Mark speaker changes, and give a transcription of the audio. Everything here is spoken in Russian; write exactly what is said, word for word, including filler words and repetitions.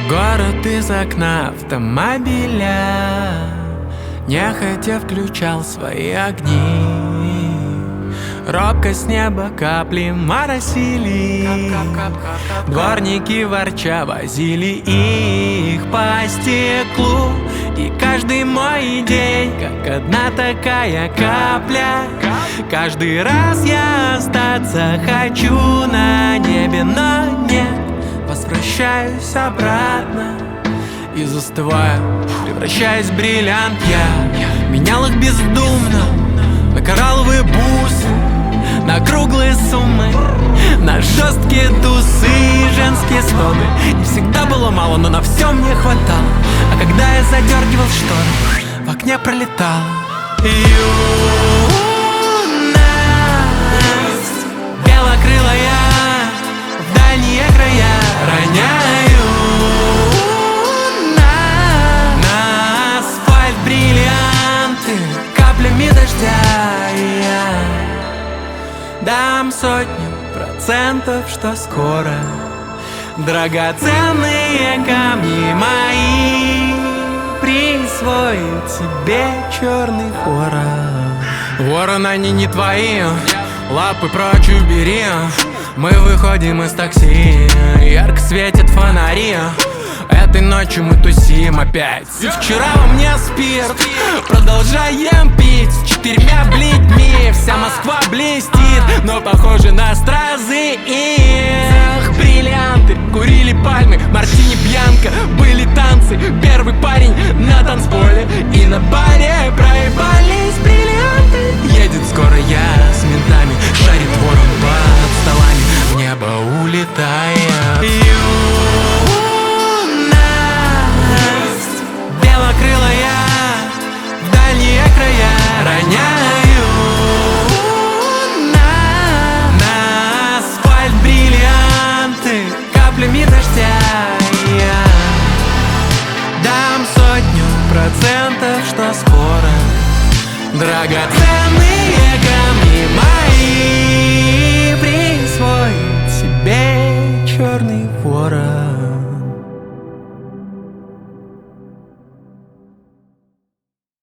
Speaker 1: Город из окна автомобиля нехотя включал свои огни. Робко с неба капли моросили, дворники ворча возили их по стеклу. И каждый мой день, как одна такая капля, каждый раз я остаться хочу на небе, но нет, возвращаюсь обратно и застываю, превращаясь в бриллиант. Я менял их бездумно на коралловые бусы, на круглые суммы, на жесткие тусы и женские стоны. И всегда было мало, но на все мне хватало. А когда я задергивал шторы, в окне пролетала юность, белокрылая, в дальние края роняю на, на асфальт бриллианты каплями дождя. И я дам сотню процентов, что скоро драгоценные камни мои присвоит себе черный ворон. Ворон, они не твои, лапы прочь убери. Мы выходим из такси, ярко светят фонари. Этой ночью мы тусим опять. И вчера во мне спирт, продолжаем пить с четырьмя бледьми. Вся Москва блестит, но похоже на стразы их. Бриллианты, курили пальмы, мартини пьянка. Были танцы, первый парень на танцполе. И на баре проебались бриллианты. Едет скоро я с ментами, шарит ворон под столами, в небо улетая. Белокрылая, в дальние края роняю на, на асфальт бриллианты каплями дождя. Я дам сотню процентов, что скоро драгоценные